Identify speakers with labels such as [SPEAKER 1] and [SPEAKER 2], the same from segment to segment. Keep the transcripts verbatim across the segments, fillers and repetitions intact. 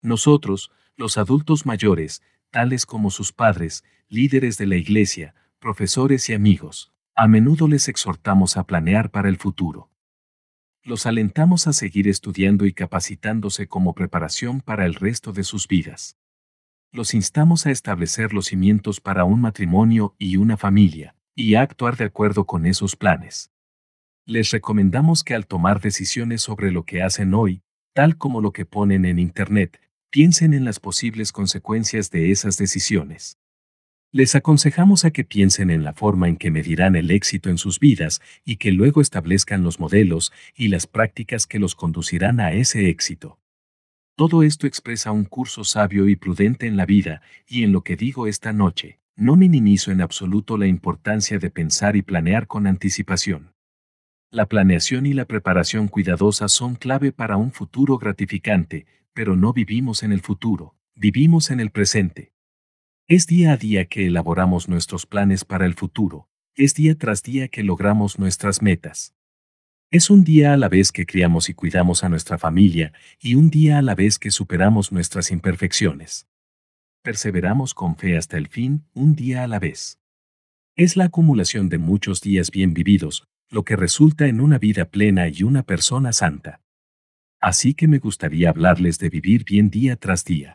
[SPEAKER 1] Nosotros, los adultos mayores, tales como sus padres, líderes de la iglesia, profesores y amigos, a menudo les exhortamos a planear para el futuro. Los alentamos a seguir estudiando y capacitándose como preparación para el resto de sus vidas. Los instamos a establecer los cimientos para un matrimonio y una familia, y a actuar de acuerdo con esos planes. Les recomendamos que al tomar decisiones sobre lo que hacen hoy, tal como lo que ponen en Internet, piensen en las posibles consecuencias de esas decisiones. Les aconsejamos a que piensen en la forma en que medirán el éxito en sus vidas y que luego establezcan los modelos y las prácticas que los conducirán a ese éxito. Todo esto expresa un curso sabio y prudente en la vida, y en lo que digo esta noche, no minimizo en absoluto la importancia de pensar y planear con anticipación. La planeación y la preparación cuidadosa son clave para un futuro gratificante, pero no vivimos en el futuro, vivimos en el presente. Es día a día que elaboramos nuestros planes para el futuro, es día tras día que logramos nuestras metas. Es un día a la vez que criamos y cuidamos a nuestra familia, y un día a la vez que superamos nuestras imperfecciones. Perseveramos con fe hasta el fin, un día a la vez. Es la acumulación de muchos días bien vividos, lo que resulta en una vida plena y una persona santa. Así que me gustaría hablarles de vivir bien día tras día.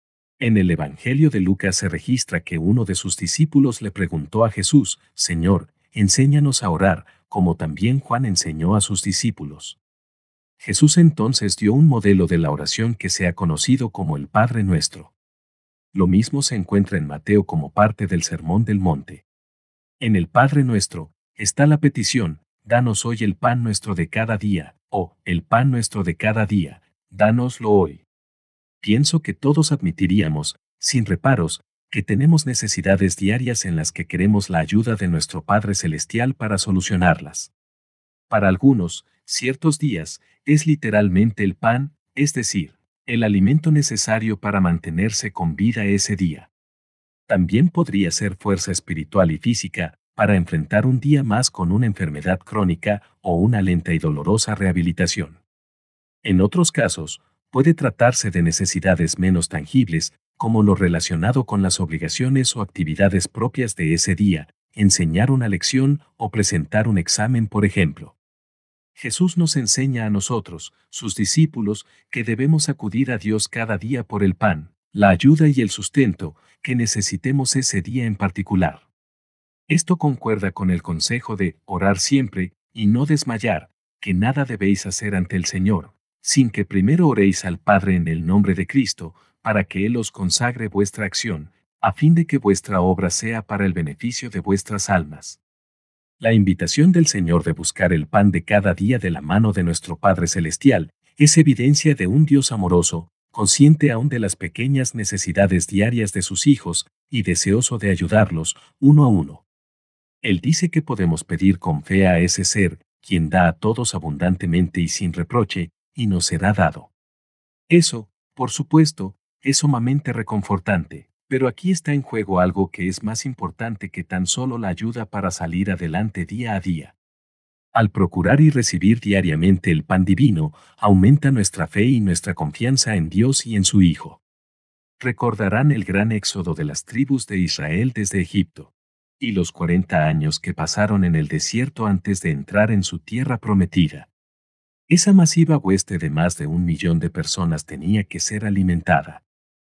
[SPEAKER 1] En el Evangelio de Lucas se registra que uno de sus discípulos le preguntó a Jesús: Señor, enséñanos a orar, como también Juan enseñó a sus discípulos. Jesús entonces dio un modelo de la oración que se ha conocido como el Padre Nuestro. Lo mismo se encuentra en Mateo como parte del Sermón del Monte. En el Padre Nuestro está la petición: danos hoy el pan nuestro de cada día, o el pan nuestro de cada día, dánoslo hoy. Pienso que todos admitiríamos, sin reparos, que tenemos necesidades diarias en las que queremos la ayuda de nuestro Padre Celestial para solucionarlas. Para algunos, ciertos días, es literalmente el pan, es decir, el alimento necesario para mantenerse con vida ese día. También podría ser fuerza espiritual y física, para enfrentar un día más con una enfermedad crónica o una lenta y dolorosa rehabilitación. En otros casos, puede tratarse de necesidades menos tangibles, como lo relacionado con las obligaciones o actividades propias de ese día, enseñar una lección o presentar un examen, por ejemplo. Jesús nos enseña a nosotros, sus discípulos, que debemos acudir a Dios cada día por el pan, la ayuda y el sustento que necesitemos ese día en particular. Esto concuerda con el consejo de orar siempre y no desmayar, que nada debéis hacer ante el Señor, sin que primero oréis al Padre en el nombre de Cristo, para que Él os consagre vuestra acción, a fin de que vuestra obra sea para el beneficio de vuestras almas. La invitación del Señor de buscar el pan de cada día de la mano de nuestro Padre Celestial es evidencia de un Dios amoroso, consciente aún de las pequeñas necesidades diarias de sus hijos y deseoso de ayudarlos uno a uno. Él dice que podemos pedir con fe a ese ser, quien da a todos abundantemente y sin reproche, y nos será dado. Eso, por supuesto, es sumamente reconfortante, pero aquí está en juego algo que es más importante que tan solo la ayuda para salir adelante día a día. Al procurar y recibir diariamente el pan divino, aumenta nuestra fe y nuestra confianza en Dios y en su Hijo. Recordarán el gran éxodo de las tribus de Israel desde Egipto, y los cuarenta años que pasaron en el desierto antes de entrar en su tierra prometida. Esa masiva hueste de más de un millón de personas tenía que ser alimentada.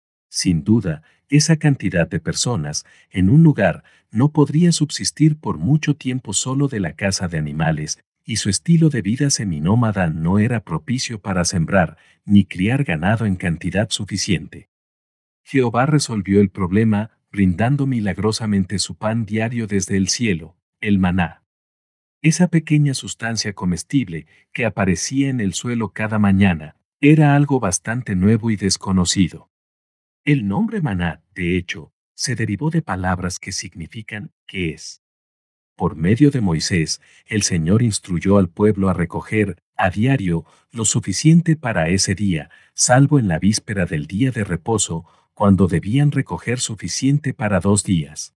[SPEAKER 1] Sin duda, esa cantidad de personas, en un lugar, no podría subsistir por mucho tiempo solo de la caza de animales, y su estilo de vida seminómada no era propicio para sembrar, ni criar ganado en cantidad suficiente. Jehová resolvió el problema, brindando milagrosamente su pan diario desde el cielo, el maná. Esa pequeña sustancia comestible, que aparecía en el suelo cada mañana, era algo bastante nuevo y desconocido. El nombre maná, de hecho, se derivó de palabras que significan «¿qué es?». Por medio de Moisés, el Señor instruyó al pueblo a recoger, a diario, lo suficiente para ese día, salvo en la víspera del día de reposo, cuando debían recoger suficiente para dos días.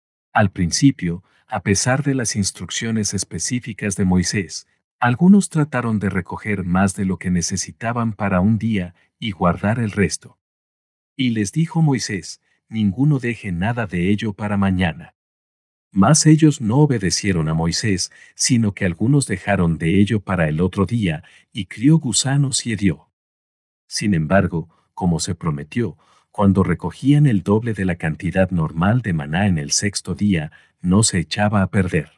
[SPEAKER 1] Al principio, a pesar de las instrucciones específicas de Moisés, algunos trataron de recoger más de lo que necesitaban para un día y guardar el resto. Y les dijo Moisés, ninguno deje nada de ello para mañana. Mas ellos no obedecieron a Moisés, sino que algunos dejaron de ello para el otro día, y crió gusanos y hedió. Sin embargo, como se prometió, cuando recogían el doble de la cantidad normal de maná en el sexto día, no se echaba a perder.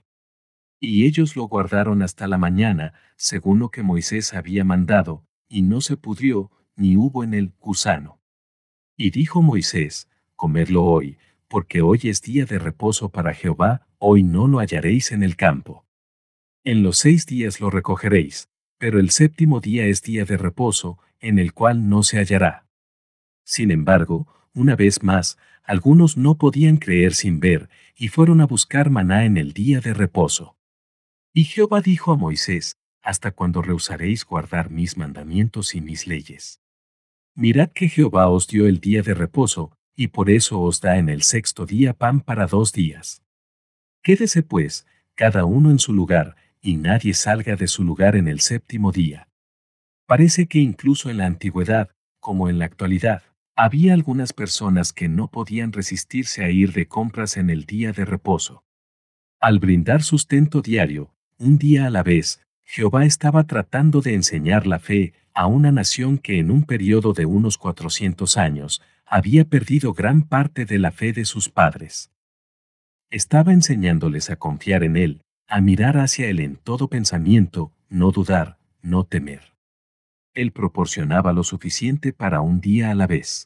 [SPEAKER 1] Y ellos lo guardaron hasta la mañana, según lo que Moisés había mandado, y no se pudrió, ni hubo en él gusano. Y dijo Moisés, comedlo hoy, porque hoy es día de reposo para Jehová, hoy no lo hallaréis en el campo. En los seis días lo recogeréis, pero el séptimo día es día de reposo, en el cual no se hallará. Sin embargo, una vez más, algunos no podían creer sin ver, y fueron a buscar maná en el día de reposo. Y Jehová dijo a Moisés, ¿hasta cuándo rehusaréis guardar mis mandamientos y mis leyes? Mirad que Jehová os dio el día de reposo, y por eso os da en el sexto día pan para dos días. Quédese pues, cada uno en su lugar, y nadie salga de su lugar en el séptimo día. Parece que incluso en la antigüedad, como en la actualidad, había algunas personas que no podían resistirse a ir de compras en el día de reposo. Al brindar sustento diario, un día a la vez, Jehová estaba tratando de enseñar la fe a una nación que en un periodo de unos cuatrocientos años había perdido gran parte de la fe de sus padres. Estaba enseñándoles a confiar en Él, a mirar hacia Él en todo pensamiento, no dudar, no temer. Él proporcionaba lo suficiente para un día a la vez.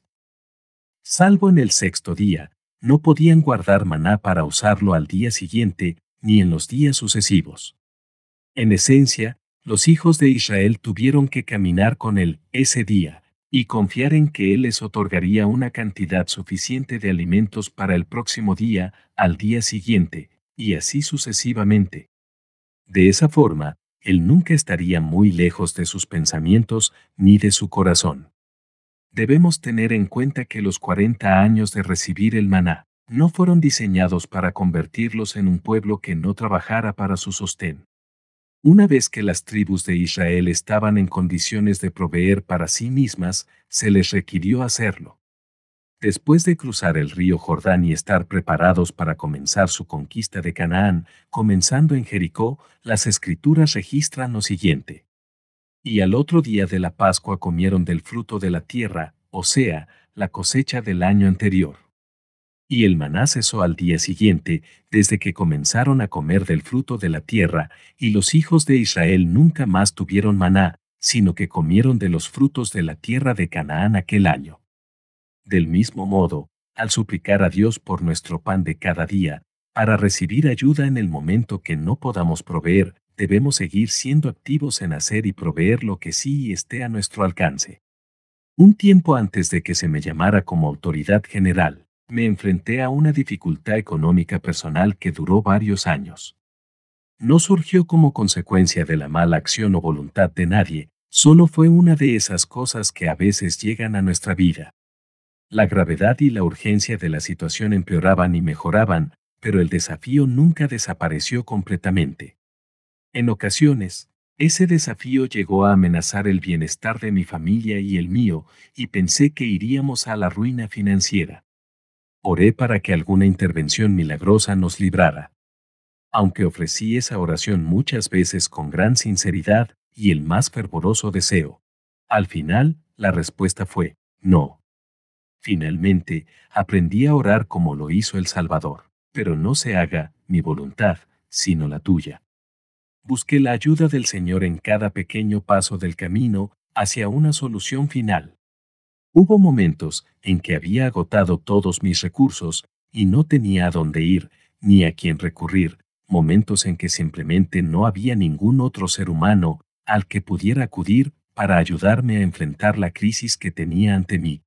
[SPEAKER 1] Salvo en el sexto día, no podían guardar maná para usarlo al día siguiente, ni en los días sucesivos. En esencia, los hijos de Israel tuvieron que caminar con Él ese día, y confiar en que Él les otorgaría una cantidad suficiente de alimentos para el próximo día, al día siguiente, y así sucesivamente. De esa forma, Él nunca estaría muy lejos de sus pensamientos ni de su corazón. Debemos tener en cuenta que los cuarenta años de recibir el maná no fueron diseñados para convertirlos en un pueblo que no trabajara para su sostén. Una vez que las tribus de Israel estaban en condiciones de proveer para sí mismas, se les requirió hacerlo. Después de cruzar el río Jordán y estar preparados para comenzar su conquista de Canaán, comenzando en Jericó, las Escrituras registran lo siguiente. Y al otro día de la Pascua comieron del fruto de la tierra, o sea, la cosecha del año anterior. Y el maná cesó al día siguiente, desde que comenzaron a comer del fruto de la tierra, y los hijos de Israel nunca más tuvieron maná, sino que comieron de los frutos de la tierra de Canaán aquel año. Del mismo modo, al suplicar a Dios por nuestro pan de cada día, para recibir ayuda en el momento que no podamos proveer, debemos seguir siendo activos en hacer y proveer lo que sí esté a nuestro alcance. Un tiempo antes de que se me llamara como autoridad general, me enfrenté a una dificultad económica personal que duró varios años. No surgió como consecuencia de la mala acción o voluntad de nadie, solo fue una de esas cosas que a veces llegan a nuestra vida. La gravedad y la urgencia de la situación empeoraban y mejoraban, pero el desafío nunca desapareció completamente. En ocasiones, ese desafío llegó a amenazar el bienestar de mi familia y el mío, y pensé que iríamos a la ruina financiera. Oré para que alguna intervención milagrosa nos librara. Aunque ofrecí esa oración muchas veces con gran sinceridad y el más fervoroso deseo, al final, la respuesta fue, no. Finalmente, aprendí a orar como lo hizo el Salvador, pero no se haga mi voluntad, sino la tuya. Busqué la ayuda del Señor en cada pequeño paso del camino hacia una solución final. Hubo momentos en que había agotado todos mis recursos y no tenía a dónde ir, ni a quién recurrir, momentos en que simplemente no había ningún otro ser humano al que pudiera acudir para ayudarme a enfrentar la crisis que tenía ante mí.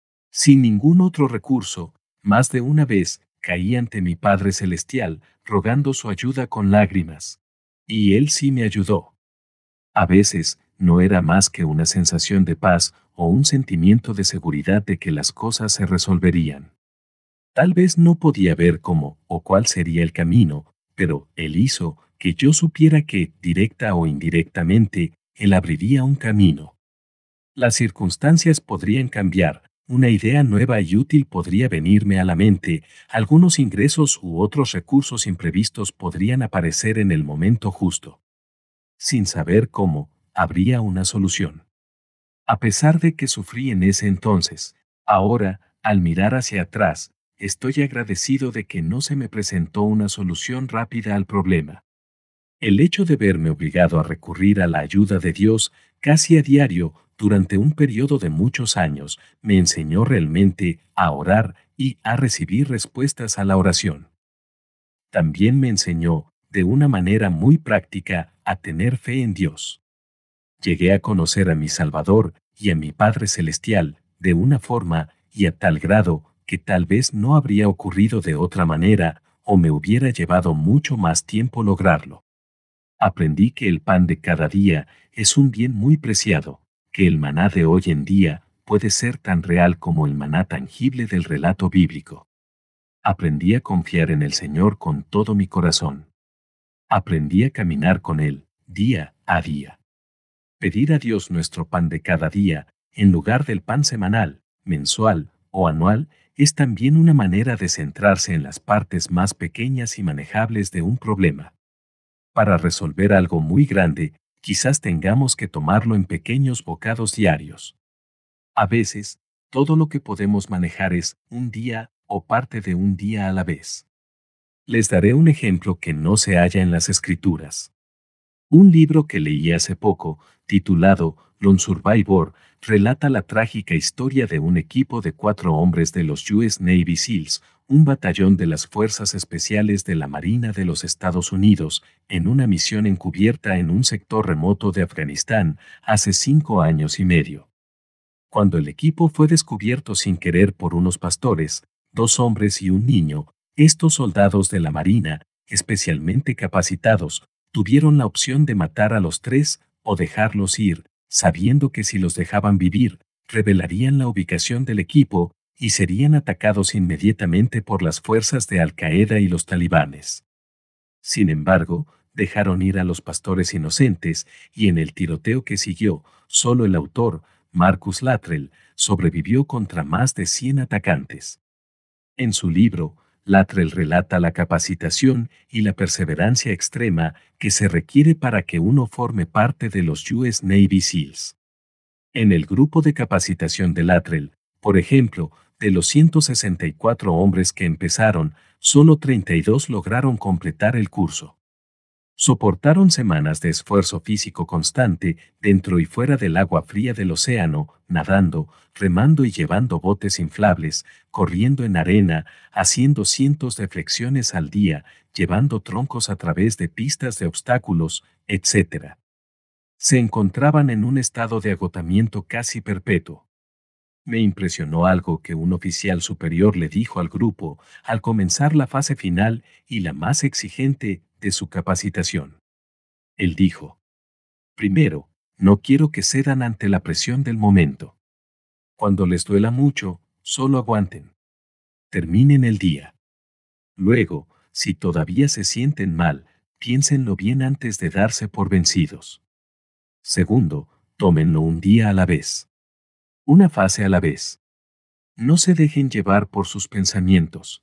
[SPEAKER 1] Sin ningún otro recurso, más de una vez caí ante mi Padre Celestial, rogando su ayuda con lágrimas. Y Él sí me ayudó. A veces, no era más que una sensación de paz o un sentimiento de seguridad de que las cosas se resolverían. Tal vez no podía ver cómo o cuál sería el camino, pero Él hizo que yo supiera que, directa o indirectamente, Él abriría un camino. Las circunstancias podrían cambiar, una idea nueva y útil podría venirme a la mente, algunos ingresos u otros recursos imprevistos podrían aparecer en el momento justo. Sin saber cómo, habría una solución. A pesar de que sufrí en ese entonces, ahora, al mirar hacia atrás, estoy agradecido de que no se me presentó una solución rápida al problema. El hecho de verme obligado a recurrir a la ayuda de Dios casi a diario durante un periodo de muchos años me enseñó realmente a orar y a recibir respuestas a la oración. También me enseñó, de una manera muy práctica, a tener fe en Dios. Llegué a conocer a mi Salvador y a mi Padre Celestial de una forma y a tal grado que tal vez no habría ocurrido de otra manera o me hubiera llevado mucho más tiempo lograrlo. Aprendí que el pan de cada día es un bien muy preciado, que el maná de hoy en día puede ser tan real como el maná tangible del relato bíblico. Aprendí a confiar en el Señor con todo mi corazón. Aprendí a caminar con Él, día a día. Pedir a Dios nuestro pan de cada día, en lugar del pan semanal, mensual o anual, es también una manera de centrarse en las partes más pequeñas y manejables de un problema. Para resolver algo muy grande, quizás tengamos que tomarlo en pequeños bocados diarios. A veces, todo lo que podemos manejar es un día o parte de un día a la vez. Les daré un ejemplo que no se halla en las Escrituras. Un libro que leí hace poco, titulado Lone Survivor, relata la trágica historia de un equipo de cuatro hombres de los U S Navy SEALs, un batallón de las Fuerzas Especiales de la Marina de los Estados Unidos, en una misión encubierta en un sector remoto de Afganistán, hace cinco años y medio. Cuando el equipo fue descubierto sin querer por unos pastores, dos hombres y un niño, estos soldados de la Marina, especialmente capacitados, tuvieron la opción de matar a los tres o dejarlos ir, sabiendo que si los dejaban vivir, revelarían la ubicación del equipo y serían atacados inmediatamente por las fuerzas de Al-Qaeda y los talibanes. Sin embargo, dejaron ir a los pastores inocentes y en el tiroteo que siguió, solo el autor, Marcus Luttrell, sobrevivió contra más de cien atacantes. En su libro, Luttrell relata la capacitación y la perseverancia extrema que se requiere para que uno forme parte de los U S Navy SEALs. En el grupo de capacitación de Luttrell, por ejemplo, de los ciento sesenta y cuatro hombres que empezaron, solo treinta y dos lograron completar el curso. Soportaron semanas de esfuerzo físico constante dentro y fuera del agua fría del océano, nadando, remando y llevando botes inflables, corriendo en arena, haciendo cientos de flexiones al día, llevando troncos a través de pistas de obstáculos, etcétera. Se encontraban en un estado de agotamiento casi perpetuo. Me impresionó algo que un oficial superior le dijo al grupo al comenzar la fase final y la más exigente de su capacitación. Él dijo: primero, no quiero que cedan ante la presión del momento. Cuando les duela mucho, solo aguanten. Terminen el día. Luego, si todavía se sienten mal, piénsenlo bien antes de darse por vencidos. Segundo, tómenlo un día a la vez. Una fase a la vez. No se dejen llevar por sus pensamientos.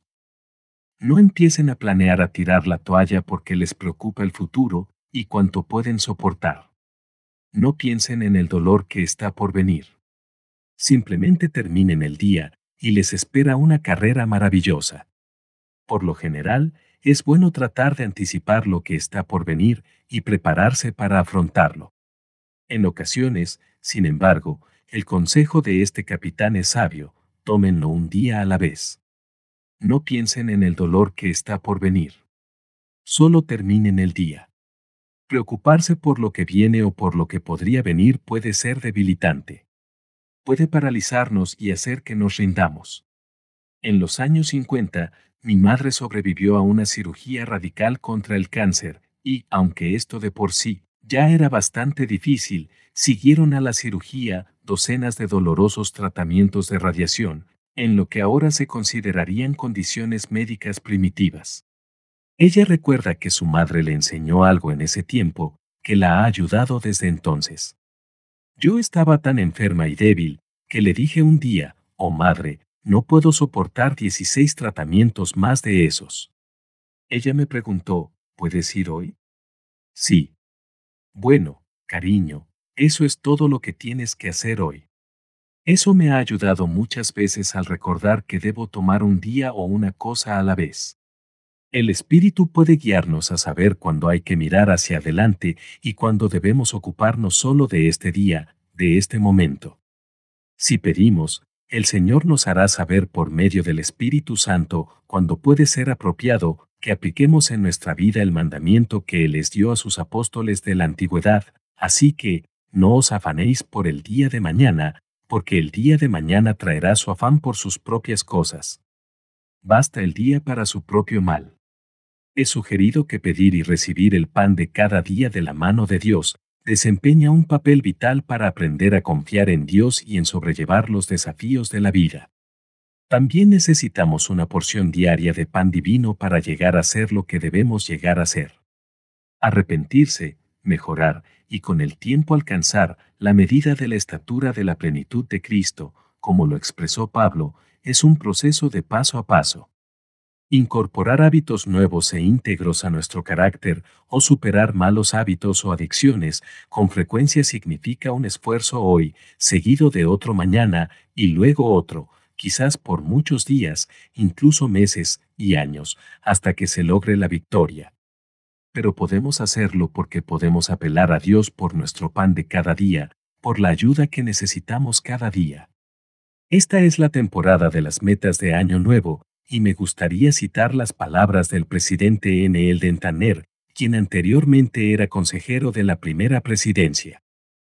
[SPEAKER 1] No empiecen a planear a tirar la toalla porque les preocupa el futuro y cuánto pueden soportar. No piensen en el dolor que está por venir. Simplemente terminen el día y les espera una carrera maravillosa. Por lo general, es bueno tratar de anticipar lo que está por venir y prepararse para afrontarlo. En ocasiones, sin embargo, el consejo de este capitán es sabio: tómenlo un día a la vez. No piensen en el dolor que está por venir. Solo terminen el día. Preocuparse por lo que viene o por lo que podría venir puede ser debilitante. Puede paralizarnos y hacer que nos rindamos. En los años cincuenta, mi madre sobrevivió a una cirugía radical contra el cáncer, y, aunque esto de por sí ya era bastante difícil, siguieron a la cirugía docenas de dolorosos tratamientos de radiación, en lo que ahora se considerarían condiciones médicas primitivas. Ella recuerda que su madre le enseñó algo en ese tiempo, que la ha ayudado desde entonces. Yo estaba tan enferma y débil, que le dije un día, oh madre, no puedo soportar dieciséis tratamientos más de esos. Ella me preguntó, ¿puedes ir hoy? Sí. Bueno, cariño, eso es todo lo que tienes que hacer hoy. Eso me ha ayudado muchas veces al recordar que debo tomar un día o una cosa a la vez. El espíritu puede guiarnos a saber cuándo hay que mirar hacia adelante y cuándo debemos ocuparnos solo de este día, de este momento. Si pedimos, el Señor nos hará saber por medio del Espíritu Santo cuándo puede ser apropiado que apliquemos en nuestra vida el mandamiento que Él les dio a sus apóstoles de la antigüedad. Así que, no os afanéis por el día de mañana, porque el día de mañana traerá su afán por sus propias cosas. Basta el día para su propio mal. He sugerido que pedir y recibir el pan de cada día de la mano de Dios desempeña un papel vital para aprender a confiar en Dios y en sobrellevar los desafíos de la vida. También necesitamos una porción diaria de pan divino para llegar a ser lo que debemos llegar a ser. Arrepentirse, mejorar y con el tiempo alcanzar la medida de la estatura de la plenitud de Cristo, como lo expresó Pablo, es un proceso de paso a paso. Incorporar hábitos nuevos e íntegros a nuestro carácter o superar malos hábitos o adicciones con frecuencia significa un esfuerzo hoy, seguido de otro mañana y luego otro, quizás por muchos días, incluso meses y años, hasta que se logre la victoria. Pero podemos hacerlo porque podemos apelar a Dios por nuestro pan de cada día, por la ayuda que necesitamos cada día. Esta es la temporada de las metas de Año Nuevo, y me gustaría citar las palabras del presidente N. Eldon Tanner, quien anteriormente era consejero de la primera presidencia.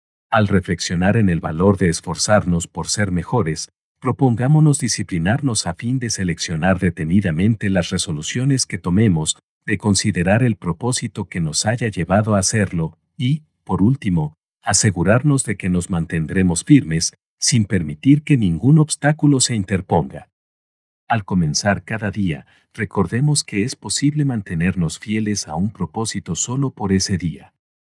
[SPEAKER 1] Al reflexionar en el valor de esforzarnos por ser mejores, propongámonos disciplinarnos a fin de seleccionar detenidamente las resoluciones que tomemos, de considerar el propósito que nos haya llevado a hacerlo, y, por último, asegurarnos de que nos mantendremos firmes, sin permitir que ningún obstáculo se interponga. Al comenzar cada día, recordemos que es posible mantenernos fieles a un propósito solo por ese día.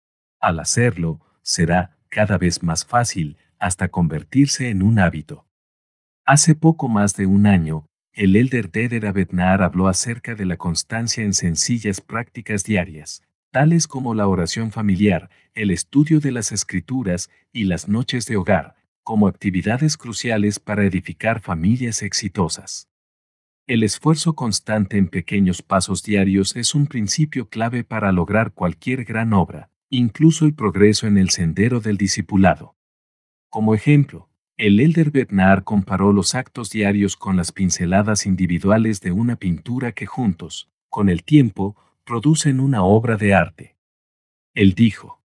[SPEAKER 1] Al hacerlo, será cada vez más fácil hasta convertirse en un hábito. Hace poco más de un año, el elder Deder Abednar habló acerca de la constancia en sencillas prácticas diarias, tales como la oración familiar, el estudio de las escrituras y las noches de hogar, como actividades cruciales para edificar familias exitosas. El esfuerzo constante en pequeños pasos diarios es un principio clave para lograr cualquier gran obra, incluso el progreso en el sendero del discipulado. Como ejemplo, el elder Bernard comparó los actos diarios con las pinceladas individuales de una pintura que juntos, con el tiempo, producen una obra de arte. Él dijo: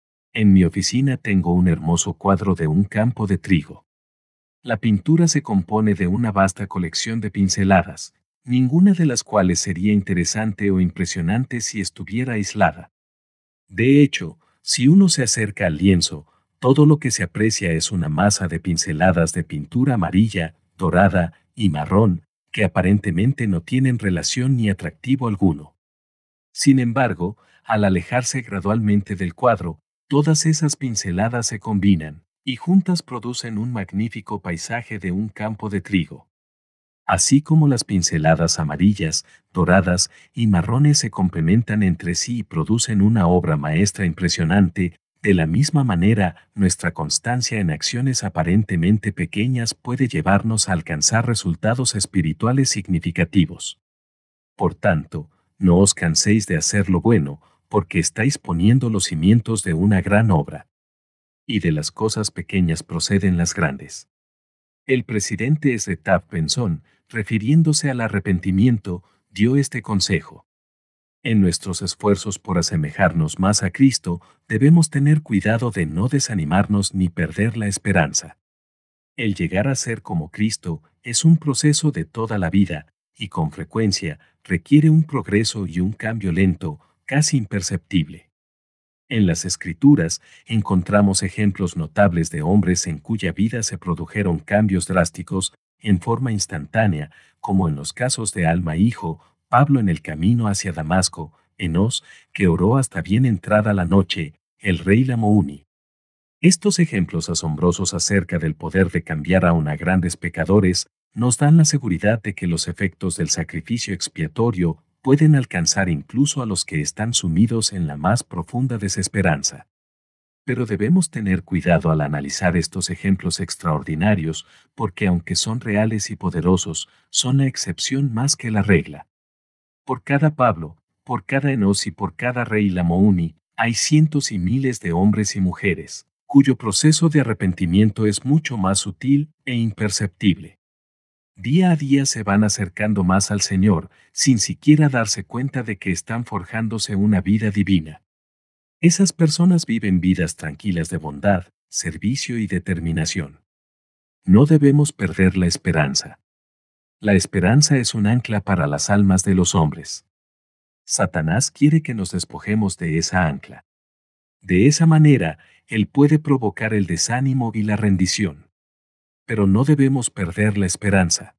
[SPEAKER 1] en mi oficina tengo un hermoso cuadro de un campo de trigo. La pintura se compone de una vasta colección de pinceladas, ninguna de las cuales sería interesante o impresionante si estuviera aislada. De hecho, si uno se acerca al lienzo, todo lo que se aprecia es una masa de pinceladas de pintura amarilla, dorada y marrón, que aparentemente no tienen relación ni atractivo alguno. Sin embargo, al alejarse gradualmente del cuadro, todas esas pinceladas se combinan, y juntas producen un magnífico paisaje de un campo de trigo. Así como las pinceladas amarillas, doradas y marrones se complementan entre sí y producen una obra maestra impresionante, de la misma manera, nuestra constancia en acciones aparentemente pequeñas puede llevarnos a alcanzar resultados espirituales significativos. Por tanto, no os canséis de hacer lo bueno, porque estáis poniendo los cimientos de una gran obra. Y de las cosas pequeñas proceden las grandes. El presidente Esretaf Benson, refiriéndose al arrepentimiento, dio este consejo: en nuestros esfuerzos por asemejarnos más a Cristo, debemos tener cuidado de no desanimarnos ni perder la esperanza. El llegar a ser como Cristo es un proceso de toda la vida, y con frecuencia requiere un progreso y un cambio lento, casi imperceptible. En las Escrituras encontramos ejemplos notables de hombres en cuya vida se produjeron cambios drásticos, en forma instantánea, como en los casos de Alma hijo, Pablo en el camino hacia Damasco, Enós, que oró hasta bien entrada la noche, el rey Lamouni. Estos ejemplos asombrosos acerca del poder de cambiar aún a grandes pecadores nos dan la seguridad de que los efectos del sacrificio expiatorio pueden alcanzar incluso a los que están sumidos en la más profunda desesperanza. Pero debemos tener cuidado al analizar estos ejemplos extraordinarios, porque aunque son reales y poderosos, son la excepción más que la regla. Por cada Pablo, por cada Enos y por cada rey Lamouni, hay cientos y miles de hombres y mujeres, cuyo proceso de arrepentimiento es mucho más sutil e imperceptible. Día a día se van acercando más al Señor, sin siquiera darse cuenta de que están forjándose una vida divina. Esas personas viven vidas tranquilas de bondad, servicio y determinación. No debemos perder la esperanza. La esperanza es un ancla para las almas de los hombres. Satanás quiere que nos despojemos de esa ancla. De esa manera, él puede provocar el desánimo y la rendición. Pero no debemos perder la esperanza.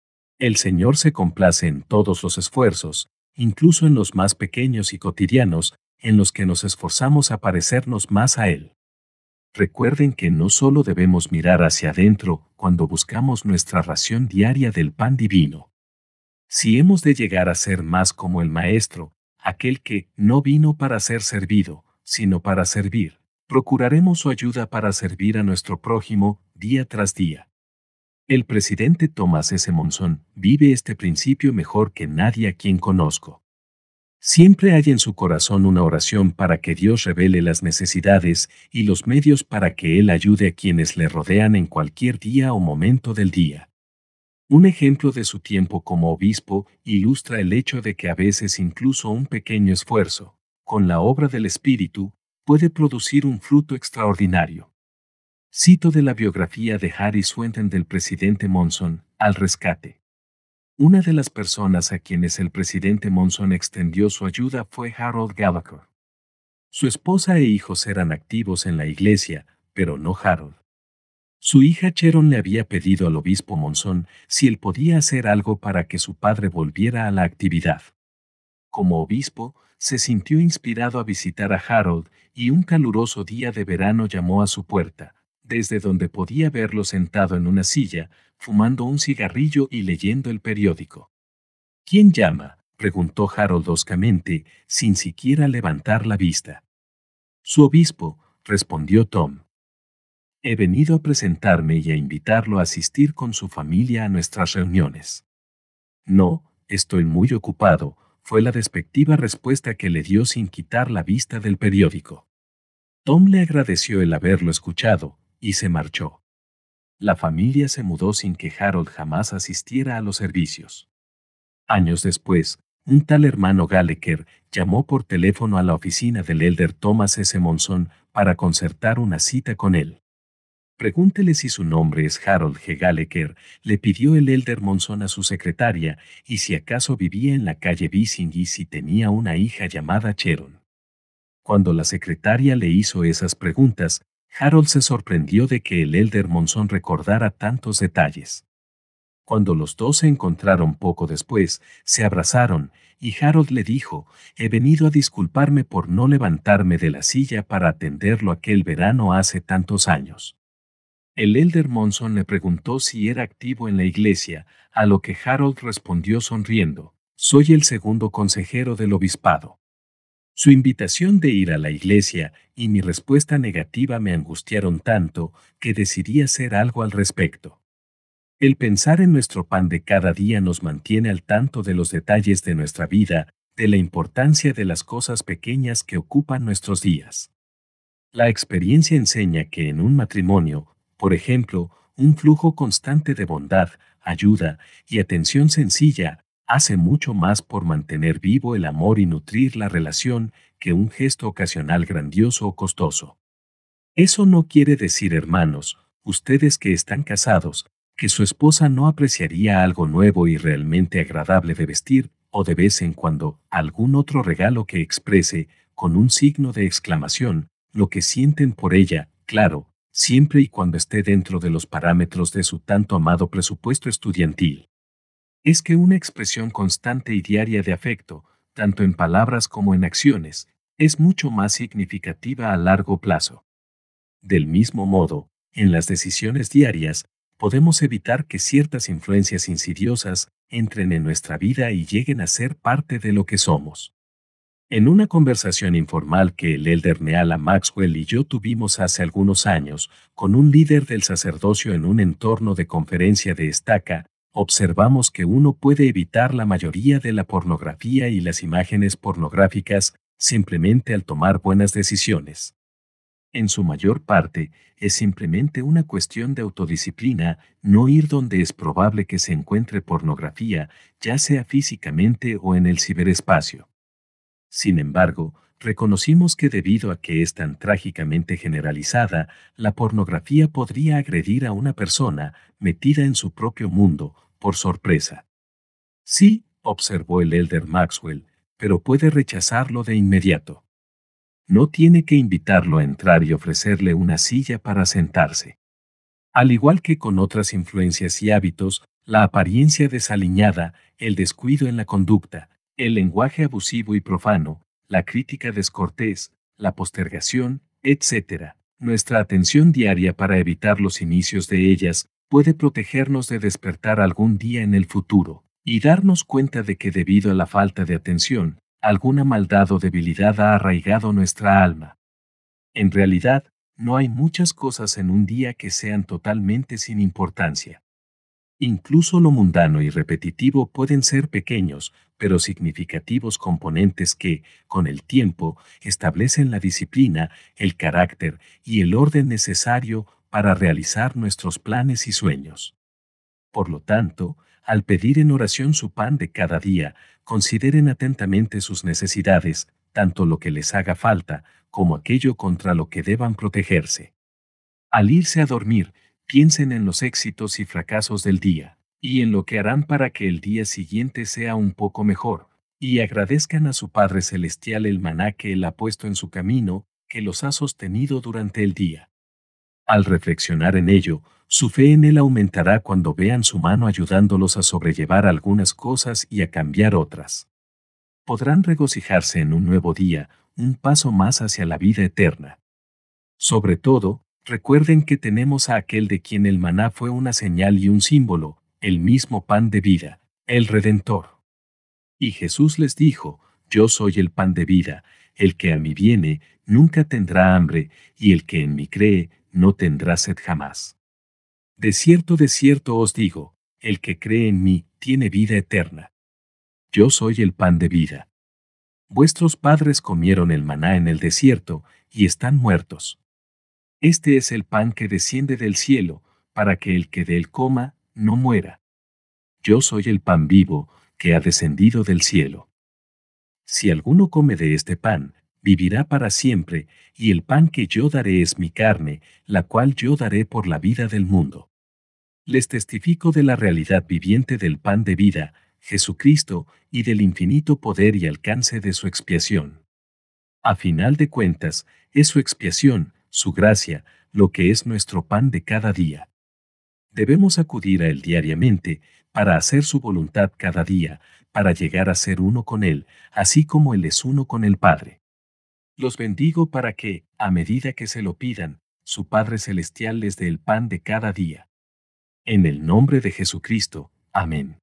[SPEAKER 1] El Señor se complace en todos los esfuerzos, incluso en los más pequeños y cotidianos, en los que nos esforzamos a parecernos más a Él. Recuerden que no solo debemos mirar hacia adentro cuando buscamos nuestra ración diaria del pan divino. Si hemos de llegar a ser más como el Maestro, aquel que no vino para ser servido, sino para servir, procuraremos su ayuda para servir a nuestro prójimo día tras día. El presidente Thomas S. Monson vive este principio mejor que nadie a quien conozco. Siempre hay en su corazón una oración para que Dios revele las necesidades y los medios para que Él ayude a quienes le rodean en cualquier día o momento del día. Un ejemplo de su tiempo como obispo ilustra el hecho de que a veces incluso un pequeño esfuerzo, con la obra del Espíritu, puede producir un fruto extraordinario. Cito de la biografía de Harry Swenton del presidente Monson, Al rescate. Una de las personas a quienes el presidente Monson extendió su ayuda fue Harold Gallagher. Su esposa e hijos eran activos en la iglesia, pero no Harold. Su hija Sharon le había pedido al obispo Monson si él podía hacer algo para que su padre volviera a la actividad. Como obispo, se sintió inspirado a visitar a Harold y un caluroso día de verano llamó a su puerta, desde donde podía verlo sentado en una silla, fumando un cigarrillo y leyendo el periódico. ¿Quién llama?, preguntó Harold hoscamente, sin siquiera levantar la vista. Su obispo, respondió Tom. He venido a presentarme y a invitarlo a asistir con su familia a nuestras reuniones. No, estoy muy ocupado, fue la despectiva respuesta que le dio sin quitar la vista del periódico. Tom le agradeció el haberlo escuchado, y se marchó. La familia se mudó sin que Harold jamás asistiera a los servicios. Años después, un tal hermano Gallagher llamó por teléfono a la oficina del elder Thomas S. Monson para concertar una cita con él. Pregúntele si su nombre es Harold G. Gallagher, le pidió el elder Monson a su secretaria, y si acaso vivía en la calle Bissing y si tenía una hija llamada Sharon. Cuando la secretaria le hizo esas preguntas, Harold se sorprendió de que el elder Monson recordara tantos detalles. Cuando los dos se encontraron poco después, se abrazaron, y Harold le dijo, he venido a disculparme por no levantarme de la silla para atenderlo aquel verano hace tantos años. El elder Monson le preguntó si era activo en la iglesia, a lo que Harold respondió sonriendo, soy el segundo consejero del obispado. Su invitación de ir a la iglesia y mi respuesta negativa me angustiaron tanto que decidí hacer algo al respecto. El pensar en nuestro pan de cada día nos mantiene al tanto de los detalles de nuestra vida, de la importancia de las cosas pequeñas que ocupan nuestros días. La experiencia enseña que en un matrimonio, por ejemplo, un flujo constante de bondad, ayuda y atención sencilla hace mucho más por mantener vivo el amor y nutrir la relación que un gesto ocasional grandioso o costoso. Eso no quiere decir, hermanos, ustedes que están casados, que su esposa no apreciaría algo nuevo y realmente agradable de vestir, o de vez en cuando, algún otro regalo que exprese, con un signo de exclamación, lo que sienten por ella, claro, siempre y cuando esté dentro de los parámetros de su tanto amado presupuesto estudiantil. Es que una expresión constante y diaria de afecto, tanto en palabras como en acciones, es mucho más significativa a largo plazo. Del mismo modo, en las decisiones diarias, podemos evitar que ciertas influencias insidiosas entren en nuestra vida y lleguen a ser parte de lo que somos. En una conversación informal que el elder Neala Maxwell y yo tuvimos hace algunos años con un líder del sacerdocio en un entorno de conferencia de estaca, observamos que uno puede evitar la mayoría de la pornografía y las imágenes pornográficas simplemente al tomar buenas decisiones. En su mayor parte, es simplemente una cuestión de autodisciplina, no ir donde es probable que se encuentre pornografía, ya sea físicamente o en el ciberespacio. Sin embargo, reconocimos que debido a que es tan trágicamente generalizada, la pornografía podría agredir a una persona metida en su propio mundo, por sorpresa. Sí, observó el elder Maxwell, pero puede rechazarlo de inmediato. No tiene que invitarlo a entrar y ofrecerle una silla para sentarse. Al igual que con otras influencias y hábitos, la apariencia desaliñada, el descuido en la conducta, el lenguaje abusivo y profano, la crítica descortés, la postergación, etcétera. Nuestra atención diaria para evitar los inicios de ellas puede protegernos de despertar algún día en el futuro y darnos cuenta de que debido a la falta de atención, alguna maldad o debilidad ha arraigado nuestra alma. En realidad, no hay muchas cosas en un día que sean totalmente sin importancia. Incluso lo mundano y repetitivo pueden ser pequeños, pero significativos componentes que, con el tiempo, establecen la disciplina, el carácter y el orden necesario para realizar nuestros planes y sueños. Por lo tanto, al pedir en oración su pan de cada día, consideren atentamente sus necesidades, tanto lo que les haga falta, como aquello contra lo que deban protegerse. Al irse a dormir, piensen en los éxitos y fracasos del día, y en lo que harán para que el día siguiente sea un poco mejor, y agradezcan a su Padre Celestial el maná que Él ha puesto en su camino, que los ha sostenido durante el día. Al reflexionar en ello, su fe en Él aumentará cuando vean su mano ayudándolos a sobrellevar algunas cosas y a cambiar otras. Podrán regocijarse en un nuevo día, un paso más hacia la vida eterna. Sobre todo, recuerden que tenemos a aquel de quien el maná fue una señal y un símbolo, el mismo pan de vida, el Redentor. Y Jesús les dijo, yo soy el pan de vida, el que a mí viene, nunca tendrá hambre, y el que en mí cree, no tendrá sed jamás. De cierto, de cierto os digo, el que cree en mí, tiene vida eterna. Yo soy el pan de vida. Vuestros padres comieron el maná en el desierto, y están muertos. Este es el pan que desciende del cielo, para que el que de él coma, no muera. Yo soy el pan vivo, que ha descendido del cielo. Si alguno come de este pan, vivirá para siempre, y el pan que yo daré es mi carne, la cual yo daré por la vida del mundo. Les testifico de la realidad viviente del pan de vida, Jesucristo, y del infinito poder y alcance de su expiación. A final de cuentas, es su expiación, su gracia, lo que es nuestro pan de cada día. Debemos acudir a Él diariamente, para hacer su voluntad cada día, para llegar a ser uno con Él, así como Él es uno con el Padre. Los bendigo para que, a medida que se lo pidan, su Padre Celestial les dé el pan de cada día. En el nombre de Jesucristo. Amén.